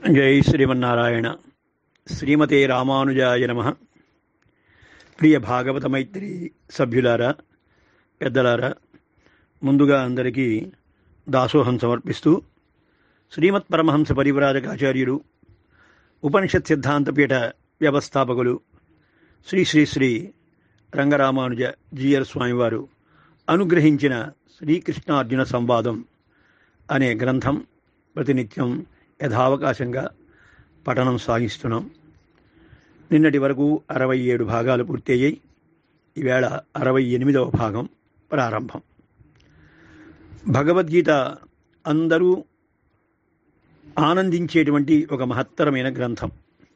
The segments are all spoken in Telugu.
జై శ్రీమన్నారాయణ. శ్రీమతే రామానుజాయ నమః. ప్రియ భాగవత మైత్రి సభ్యులారా, పెద్దలారా, ముందుగా అందరికీ దాసోహం సమర్పిస్తూ శ్రీమత్ పరమహంస పరివ్రాజకాచార్యులు, ఉపనిషత్ సిద్ధాంతపీఠ వ్యవస్థాపకులు శ్రీ శ్రీ శ్రీ రంగరామానుజ జీయర్ స్వామివారు అనుగ్రహించిన శ్రీకృష్ణార్జున సంవాదం అనే గ్రంథం ప్రతినిత్యం యథావకాశంగా పఠనం సాగిస్తున్నాం. నిన్నటి వరకు 67 భాగాలు పూర్తయ్యాయి. ఈవేళ 68వ భాగం ప్రారంభం. భగవద్గీత అందరూ ఆనందించేటువంటి ఒక మహత్తరమైన గ్రంథం.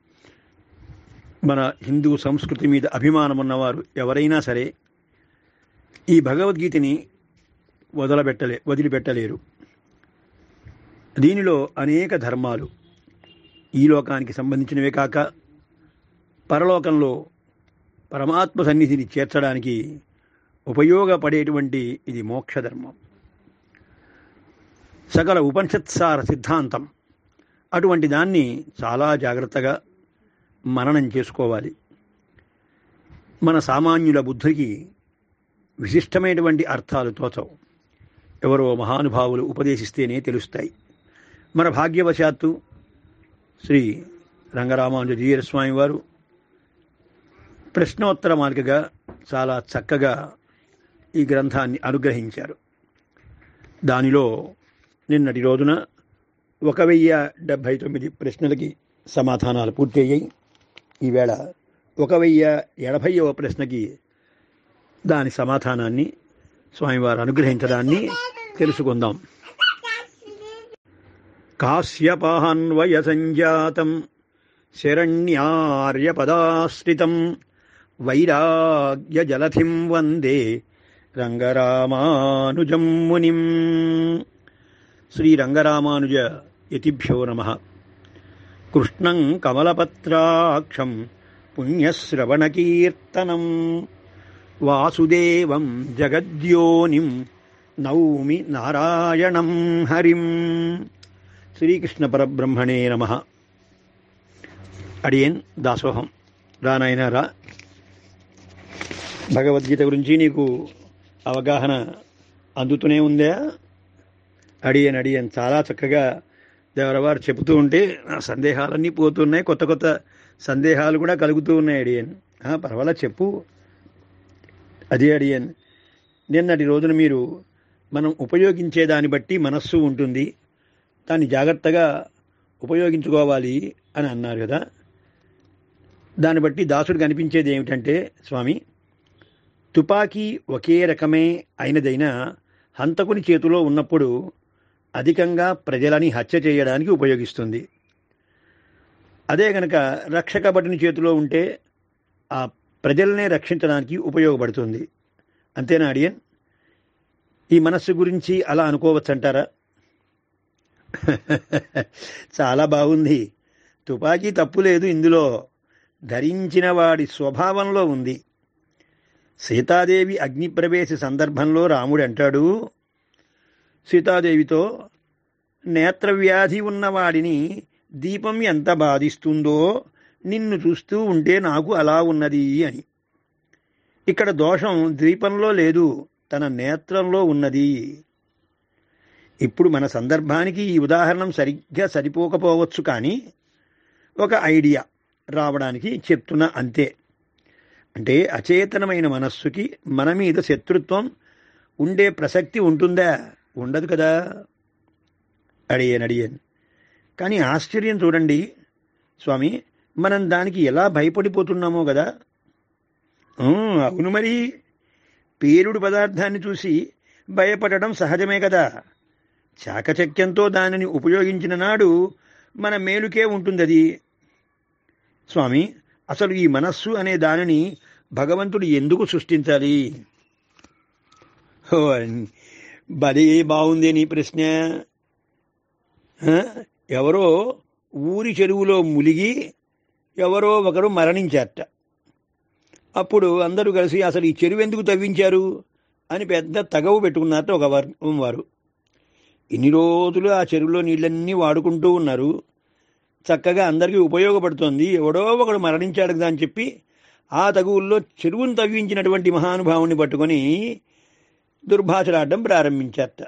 మన హిందూ సంస్కృతి మీద అభిమానం ఉన్నవారు ఎవరైనా సరే ఈ భగవద్గీతని వదిలిపెట్టలేరు. దీనిలో అనేక ధర్మాలు ఈ లోకానికి సంబంధించినవే కాక పరలోకంలో పరమాత్మ సన్నిధిని చేర్చడానికి ఉపయోగపడేటువంటి ఇది మోక్షధర్మం, సకల ఉపనిషత్సార సిద్ధాంతం. అటువంటి దాన్ని చాలా జాగ్రత్తగా మననం చేసుకోవాలి. మన సామాన్యుల బుద్ధికి విశిష్టమైనటువంటి అర్థాలు తోచవు. ఎవరో మహానుభావులు ఉపదేశిస్తేనే తెలుస్తాయి. మన భాగ్యవశాత్తు శ్రీ రంగరామానుజ జీయర్ స్వామి వారు ప్రశ్నోత్తర మాలికగా చాలా చక్కగా ఈ గ్రంథాన్ని అనుగ్రహించారు. దానిలో నిన్నటి రోజున 1079 ప్రశ్నలకి సమాధానాలు పూర్తయ్యాయి. ఈవేళ 1080వ ప్రశ్నకి దాని సమాధానాన్ని స్వామివారు అనుగ్రహించడాన్ని తెలుసుకుందాం. కాశ్యపాన్వయ సంజాతం శరణ్యార్యపదాశ్రితం వైరాగ్య జలధిం వందే రంగరామానుజం మునిం. శ్రీ రంగరామానుజ యతిభ్యో నమః. కృష్ణం కమలపత్రాక్షం పుణ్యశ్రవణకీర్తనం వాసుదేవం జగద్యోనిం నౌమి నారాయణం హరిం. శ్రీకృష్ణ పరబ్రహ్మణే నమః. అడియన్ దాసోహం. రానాయన రా. భగవద్గీత గురించి నీకు అవగాహన అందుతూనే ఉందా? అడియన్ చాలా చక్కగా దేవరవారు చెబుతూ ఉంటే నా సందేహాలన్నీ పోతున్నాయి. కొత్త కొత్త సందేహాలు కూడా కలుగుతూ ఉన్నాయి. అడియన్ పర్వాలా చెప్పు. అదే అడియన్, నిన్నటి రోజున మీరు మనం ఉపయోగించే దాన్ని బట్టి మనస్సు ఉంటుంది, దాన్ని జాగ్రత్తగా ఉపయోగించుకోవాలి అని అన్నారు కదా. దాన్ని బట్టి దాసుడికి అనిపించేది ఏమిటంటే, స్వామి, తుపాకీ ఒకే రకమే అయినదైనా హంతకుని చేతిలో ఉన్నప్పుడు అధికంగా ప్రజలని హత్య చేయడానికి ఉపయోగిస్తుంది. అదే గనక రక్షక భటుని చేతిలో ఉంటే ఆ ప్రజలనే రక్షించడానికి ఉపయోగపడుతుంది. అంతేనా అడియన్? ఈ మనస్సు గురించి అలా అనుకోవచ్చంటారా? చాలా బాగుంది. తుపాకీ తప్పు లేదు, ఇందులో ధరించిన వాడి స్వభావంలో ఉంది. సీతాదేవి అగ్నిప్రవేశ సందర్భంలో రాముడు అంటాడు సీతాదేవితో, నేత్రవ్యాధి ఉన్నవాడిని దీపం ఎంత బాధిస్తుందో నిన్ను చూస్తూ ఉంటే నాకు అలా ఉన్నది అని. ఇక్కడ దోషం దీపంలో లేదు, తన నేత్రంలో ఉన్నది. ఇప్పుడు మన సందర్భానికి ఈ ఉదాహరణం సరిగ్గా సరిపోకపోవచ్చు, కానీ ఒక ఐడియా రావడానికి చెప్తున్నా అంతే. అంటే అచేతనమైన మనస్సుకి మన మీద శత్రుత్వం ఉండే ప్రసక్తి ఉంటుందా? ఉండదు కదా. అడియన్. కానీ ఆశ్చర్యం చూడండి స్వామి, మనం దానికి ఎలా భయపడిపోతున్నామో కదా. అవును మరి, పేలుడు పదార్థాన్ని చూసి భయపడటం సహజమే కదా. చాకచక్యంతో దానిని ఉపయోగించిన నాడు మన మేలుకే ఉంటుంది అది. స్వామి, అసలు ఈ మనస్సు అనే దానిని భగవంతుడు ఎందుకు సృష్టించాలి? భలే బాగుంది నీ ప్రశ్న. ఎవరో ఊరి చెరువులో ములిగి ఎవరో ఒకరు మరణించారట. అప్పుడు అందరూ కలిసి అసలు ఈ చెరువు ఎందుకు తవ్వించారు అని పెద్ద తగవు పెట్టుకున్నారట ఒక వారు. ఇన్ని రోజులు ఆ చెరువులో నీళ్ళన్నీ వాడుకుంటూ ఉన్నారు. చక్కగా అందరికీ ఉపయోగపడుతోంది. ఎవడో ఒకడు మరణించాడు కదా అని చెప్పి ఆ తగువుల్లో చెరువును తవ్వించినటువంటి మహానుభావుని పట్టుకొని దుర్భాషలాడడం ప్రారంభించారట.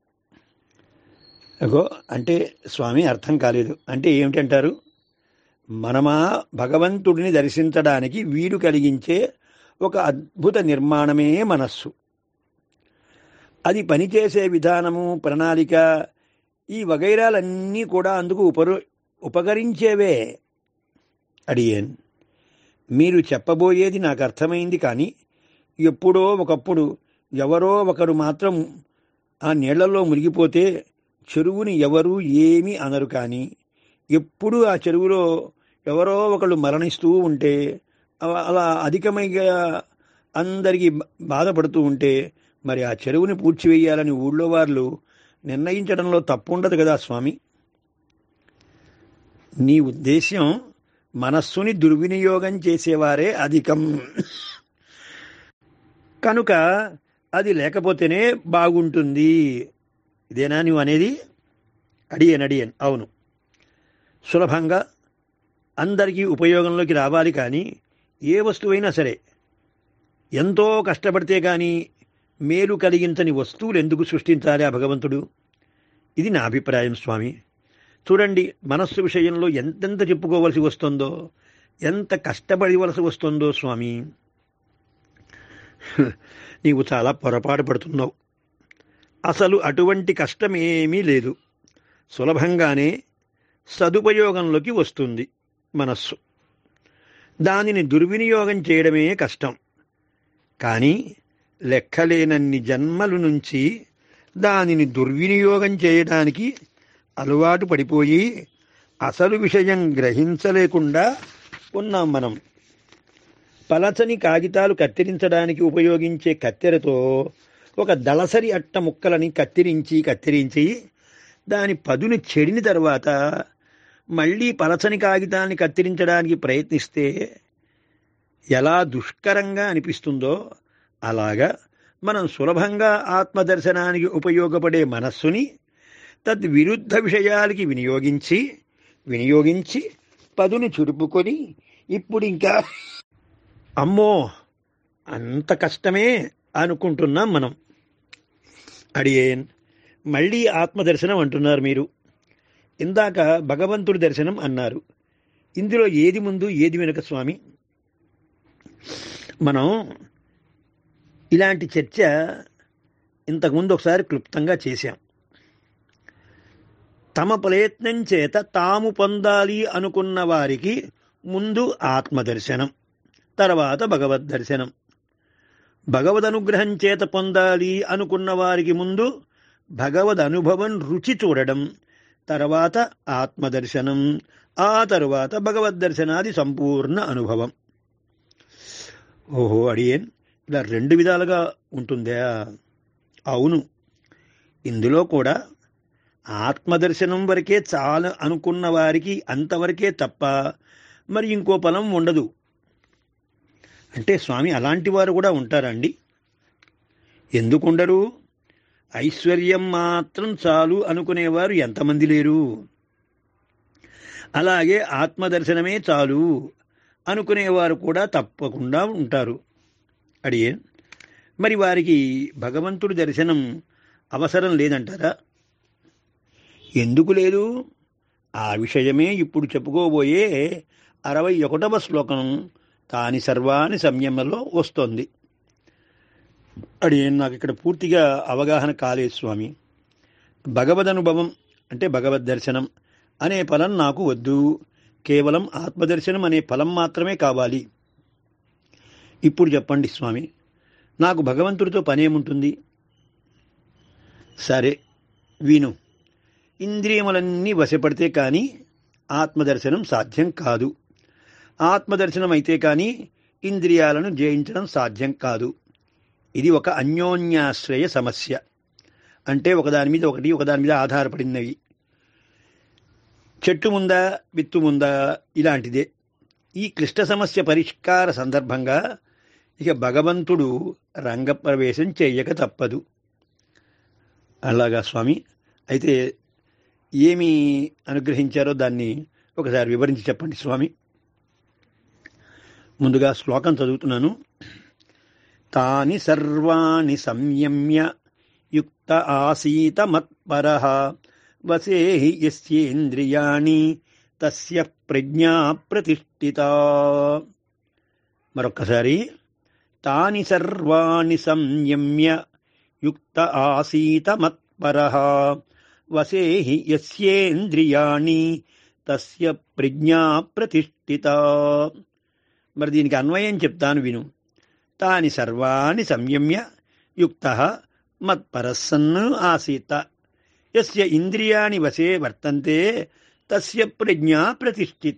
అగో అంటే స్వామి అర్థం కాలేదు. అంటే ఏమిటంటారు? మనమా భగవంతుడిని దర్శించడానికి వీలు కలిగించే ఒక అద్భుత నిర్మాణమే మనస్సు. అది పనిచేసే విధానము, ప్రణాళిక, ఈ వగైరాలన్నీ కూడా అందుకు ఉపకరించేవే. అడిగాను. మీరు చెప్పబోయేది నాకు అర్థమైంది, కానీ ఎప్పుడో ఒకప్పుడు ఎవరో ఒకరు మాత్రం ఆ నీళ్లలో మునిగిపోతే చెరువుని ఎవరూ ఏమీ అనరు, కానీ ఎప్పుడు ఆ చెరువులో ఎవరో ఒకళ్ళు మరణిస్తూ ఉంటే అలా అధికమైగా అందరికీ బాధపడుతూ ఉంటే మరి ఆ చెరువుని పూడ్చివేయాలని ఊళ్ళో వాళ్ళు నిర్ణయించడంలో తప్పు ఉండదు కదా స్వామి. నీ ఉద్దేశ్యం మనస్సుని దుర్వినియోగం చేసేవారే అధికం కనుక అది లేకపోతేనే బాగుంటుంది, ఇదేనా నువ్వు అనేది? అడియన్. అవును, సులభంగా అందరికీ ఉపయోగంలోకి రావాలి, కానీ ఏ వస్తువైనా సరే ఎంతో కష్టపడితే కానీ మేలు కలిగించని వస్తువులు ఎందుకు సృష్టించాలి ఆ భగవంతుడు? ఇది నా అభిప్రాయం స్వామి. చూడండి, మనస్సు విషయంలో ఎంతెంత చెప్పుకోవలసి వస్తుందో, ఎంత కష్టపడవలసి వస్తుందో స్వామి. నీవు చాలా పొరపాటు పడుతున్నావు. అసలు అటువంటి కష్టమేమీ లేదు. సులభంగానే సదుపయోగంలోకి వస్తుంది మనస్సు. దానిని దుర్వినియోగం చేయడమే కష్టం. కానీ లెక్కలేనన్ని జన్మల నుంచి దానిని దుర్వినియోగం చేయడానికి అలవాటు పడిపోయి అసలు విషయం గ్రహించలేకుండా ఉన్నాం మనం. పలచని కాగితాలు కత్తిరించడానికి ఉపయోగించే కత్తెరతో ఒక దళసరి అట్ట ముక్కలని కత్తిరించి దాని పదును చెడిన తర్వాత మళ్ళీ పలచని కాగితాన్ని కత్తిరించడానికి ప్రయత్నిస్తే ఎలా దుష్కరంగా అనిపిస్తుందో, అలాగా మనం సులభంగా ఆత్మదర్శనానికి ఉపయోగపడే మనస్సుని తద్విరుద్ధ విషయాలకి వినియోగించి పదును చురుపుకొని ఇప్పుడు ఇంకా అమ్మో అంత కష్టమే అనుకుంటున్నాం మనం. అడియేన్, మళ్ళీ ఆత్మదర్శనం అంటున్నారు మీరు. ఇందాక భగవంతుడి దర్శనం అన్నారు. ఇందులో ఏది ముందు ఏది వెనుక స్వామి? మనం ఇలాంటి చర్చ ఇంతకుముందు ఒకసారి క్లుప్తంగా చేశాం. తమ ప్రయత్నం చేత తాము పొందాలి అనుకున్న వారికి ముందు ఆత్మదర్శనం, తర్వాత భగవద్ దర్శనం. భగవద్ అనుగ్రహం చేత పొందాలి అనుకున్న వారికి ముందు భగవద్ అనుభవం రుచి చూడడం, తర్వాత ఆత్మదర్శనం, ఆ తరువాత భగవద్ దర్శనాది సంపూర్ణ అనుభవం. ఓహో అడియేన్, ఇలా రెండు విధాలుగా ఉంటుందా? అవును, ఇందులో కూడా ఆత్మదర్శనం వరకే చాలు అనుకున్న వారికి అంతవరకే తప్ప మరి ఇంకో ఫలం ఉండదు. అంటే స్వామి అలాంటి వారు కూడా ఉంటారండి? ఎందుకుండరు? ఐశ్వర్యం మాత్రం చాలు అనుకునేవారు ఎంతమంది లేరు? అలాగే ఆత్మదర్శనమే చాలు అనుకునేవారు కూడా తప్పకుండా ఉంటారు. అడిగే, మరి వారికి భగవంతుడి దర్శనం అవసరం లేదంటారా? ఎందుకు లేదు? ఆ విషయమే ఇప్పుడు చెప్పుకోబోయే 61వ శ్లోకం తాని సర్వాణి సంయమలో వస్తోంది. నాకు ఇక్కడ పూర్తిగా అవగాహన కాలేదు స్వామి. భగవద్ అనుభవం అంటే భగవద్ దర్శనం అనే ఫలం నాకు వద్దు, కేవలం ఆత్మదర్శనం అనే ఫలం మాత్రమే కావాలి. ఇప్పుడు చెప్పండి స్వామి, నాకు భగవంతుడితో పనేముంటుంది? సరే విను. ఇంద్రియములన్నీ వశపడితే కానీ ఆత్మదర్శనం సాధ్యం కాదు. ఆత్మదర్శనం అయితే కానీ ఇంద్రియాలను జయించడం సాధ్యం కాదు. ఇది ఒక అన్యోన్యాశ్రయ సమస్య. అంటే ఒకదాని మీద ఒకటి, ఒకదాని మీద ఆధారపడినవి. చెట్టు ముందా విత్తు ముందా ఇలాంటిదే. ఈ క్లిష్ట సమస్య పరిష్కార సందర్భంగా ఇక భగవంతుడు రంగప్రవేశం చెయ్యక తప్పదు. అలాగా స్వామి, అయితే ఏమి అనుగ్రహించారో దాన్ని ఒకసారి వివరించి చెప్పండి స్వామి. ముందుగా శ్లోకం చదువుతున్నాను. తాని సర్వాణి సంయమ్య యుక్త ఆసీత మత్పరః వసేహి యస్యేంద్రియాణి తస్య ప్రజ్ఞా ప్రతిష్ఠితా. మరొక్కసారి. తాని సర్వాణి సంయమ్య యుక్త ఆసీత మత్పరః వసేహి యస్యేంద్రియాణి తస్య ప్రజ్ఞా ప్రతిష్ఠితా. మరి దీనికి అన్వయం చెప్తాను విను. తాని సర్వాణి సంయమ్య యుక్తః మత్పరః సన్ ఆసీత యస్య ఇంద్రియాణి వశే వర్తంతే తస్య ప్రజ్ఞా ప్రతిష్ఠిత.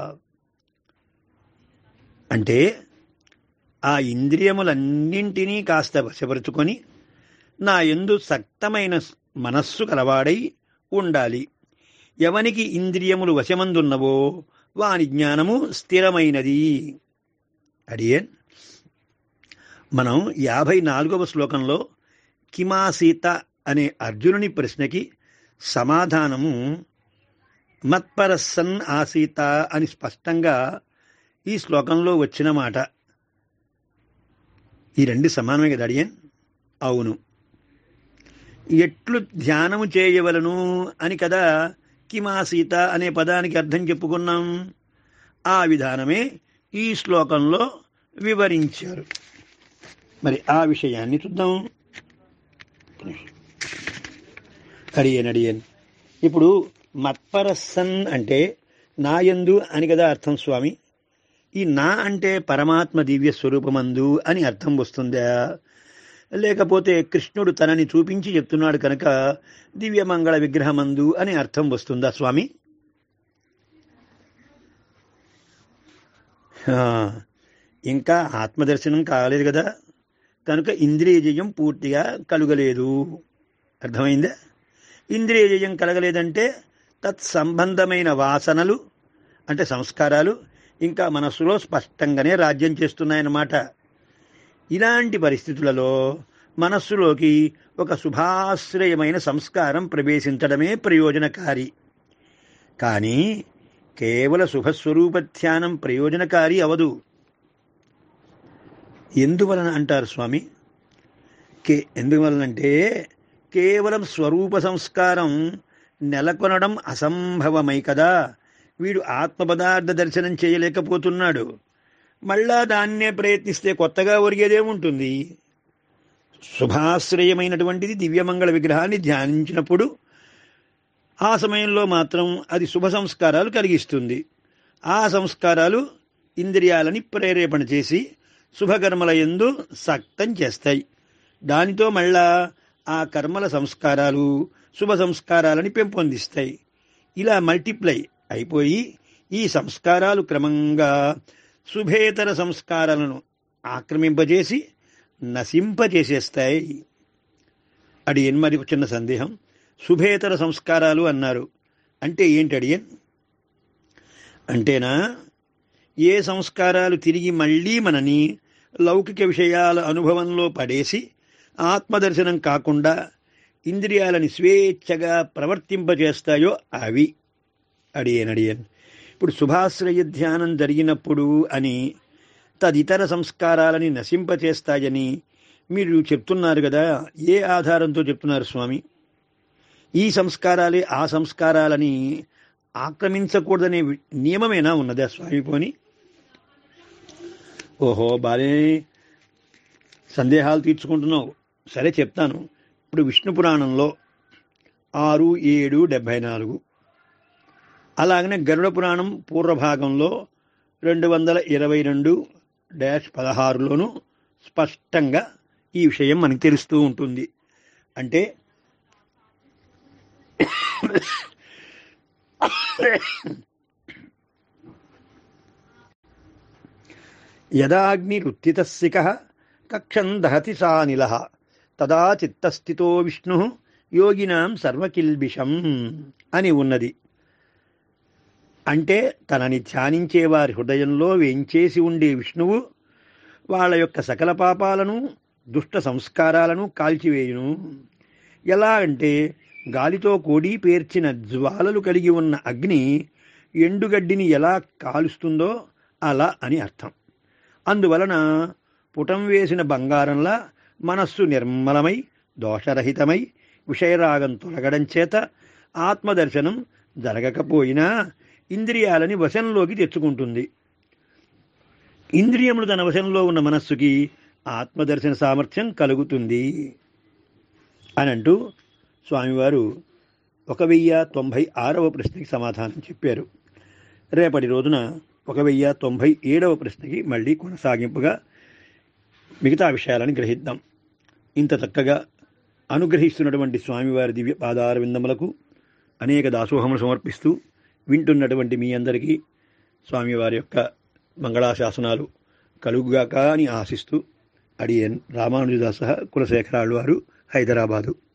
అంటే ఆ ఇంద్రియములన్నింటినీ కాస్త వశపరుచుకొని నా యందు సక్తమైన మనస్సు కలవాడై ఉండాలి. ఎవనికి ఇంద్రియములు వశమందున్నవో వాని జ్ఞానము స్థిరమైనది. అడియన్, మనం 54వ శ్లోకంలో కిమాసీత అనే అర్జునుని ప్రశ్నకి సమాధానము మత్పరస్సన్ ఆసీత అని స్పష్టంగా ఈ శ్లోకంలో వచ్చిన మాట. ఈ రెండు సమానమే కదా అడియన్? అవును. ఎట్లు ధ్యానము చేయవలను అని కదా కిమాసీత అనే పదానికి అర్థం చెప్పుకున్నాం. ఆ విధానమే ఈ శ్లోకంలో వివరించారు. మరి ఆ విషయాన్ని చూద్దాం. అడియన్ ఇప్పుడు మత్పరస్సన్ అంటే నాయందు అని కదా అర్థం స్వామి. ఈ నా అంటే పరమాత్మ దివ్య స్వరూపమందు అని అర్థం వస్తుందా? లేకపోతే కృష్ణుడు తనని చూపించి చెప్తున్నాడు కనుక దివ్యమంగళ విగ్రహమందు అని అర్థం వస్తుందా స్వామి? ఇంకా ఆత్మదర్శనం కాలేదు కదా, కనుక ఇంద్రియ జయం పూర్తిగా కలుగలేదు. అర్థమైందా? ఇంద్రియ జయం కలగలేదంటే తత్సంబంధమైన వాసనలు అంటే సంస్కారాలు ఇంకా మనస్సులో స్పష్టంగానే రాజ్యం చేస్తున్నాయన్నమాట. ఇలాంటి పరిస్థితులలో మనస్సులోకి ఒక శుభాశ్రయమైన సంస్కారం ప్రవేశించడమే ప్రయోజనకారి. కానీ కేవల శుభస్వరూప ధ్యానం ప్రయోజనకారి అవదు. ఎందువలన అంటారు స్వామి? ఎందువలనంటే కేవలం స్వరూప సంస్కారం నెలకొనడం అసంభవమై కదా వీడు ఆత్మపదార్థ దర్శనం చేయలేకపోతున్నాడు. మళ్ళా దాన్నే ప్రయత్నిస్తే కొత్తగా ఒరిగేదేముంటుంది? శుభాశ్రయమైనటువంటిది దివ్యమంగళ విగ్రహాన్ని ధ్యానించినప్పుడు ఆ సమయంలో మాత్రం అది శుభ సంస్కారాలు కలిగిస్తుంది. ఆ సంస్కారాలు ఇంద్రియాలని ప్రేరేపణ చేసి శుభకర్మల యందు సక్తం చేస్తాయి. దానితో మళ్ళా ఆ కర్మల సంస్కారాలు శుభ సంస్కారాలని పెంపొందిస్తాయి. ఇలా మల్టిప్లై అయిపోయి ఈ సంస్కారాలు క్రమంగా శుభేతర సంస్కారాలను ఆక్రమింపజేసి నశింపజేసేస్తాయి. అడియన్, మరి చిన్న సందేహం. శుభేతర సంస్కారాలు అన్నారు అంటే ఏంటి అడియన్? అంటేనా ఏ సంస్కారాలు తిరిగి మళ్ళీ మనని లౌకిక విషయాల అనుభవంలో పడేసి ఆత్మదర్శనం కాకుండా ఇంద్రియాలని స్వేచ్ఛగా ప్రవర్తింపజేస్తాయో అవి. అడియన్ ఇప్పుడు శుభాశ్రయ ధ్యానం జరిగినప్పుడు అని తదితర సంస్కారాలని నశింపచేస్తాయని మీరు చెప్తున్నారు కదా, ఏ ఆధారంతో చెప్తున్నారు స్వామి? ఈ సంస్కారాలే ఆ సంస్కారాలని ఆక్రమించకూడదనే నియమమేనా ఉన్నదా స్వామి? పోని ఓహో, బాలే సందేహాలు తీర్చుకుంటున్నావు. సరే చెప్తాను. ఇప్పుడు విష్ణు పురాణంలో 6:7:74, అలాగనే గరుడ పురాణం పూర్వభాగంలో 222-16లోనూ స్పష్టంగా ఈ విషయం మనకు తెలుస్తూ ఉంటుంది. అంటే యదాగ్నిరుత్థితస్సికః కక్షం దహతి సానిలః తదా చిత్తస్థితో విష్ణు యోగినాం సర్వకిల్బిషం అని ఉన్నది. అంటే తనని ధ్యానించే వారి హృదయంలో వేంచేసి ఉండే విష్ణువు వాళ్ళ యొక్క సకల పాపాలను దుష్ట సంస్కారాలను కాల్చివేయును. ఎలా అంటే గాలితో కోడి పేర్చిన జ్వాలలు కలిగి ఉన్న అగ్ని ఎండుగడ్డిని ఎలా కాలుస్తుందో అలా అని అర్థం. అందువలన పుటం వేసిన బంగారంలా మనస్సు నిర్మలమై దోషరహితమై విషయరాగం తొలగడం చేత ఆత్మదర్శనం జరగకపోయినా ఇంద్రియాలని వశంలోకి తెచ్చుకుంటుంది. ఇంద్రియములు తన వశంలో ఉన్న మనస్సుకి ఆత్మదర్శన సామర్థ్యం కలుగుతుంది అని అంటూ స్వామివారు 1096వ ప్రశ్నకి సమాధానం చెప్పారు. రేపటి రోజున 1097వ ప్రశ్నకి మళ్ళీ కొనసాగింపుగా మిగతా విషయాలను గ్రహిద్దాం. ఇంత చక్కగా అనుగ్రహిస్తున్నటువంటి స్వామివారి దివ్య పాదార విందములకు అనేక దాసోహములు సమర్పిస్తూ వింటున్నటువంటి మీ అందరికీ స్వామివారి యొక్క మంగళాశాసనాలు కలుగుగాక అని ఆశిస్తూ అడియన్ రామానుజదాస కులశేఖరాళ్ళు వారు, హైదరాబాదు.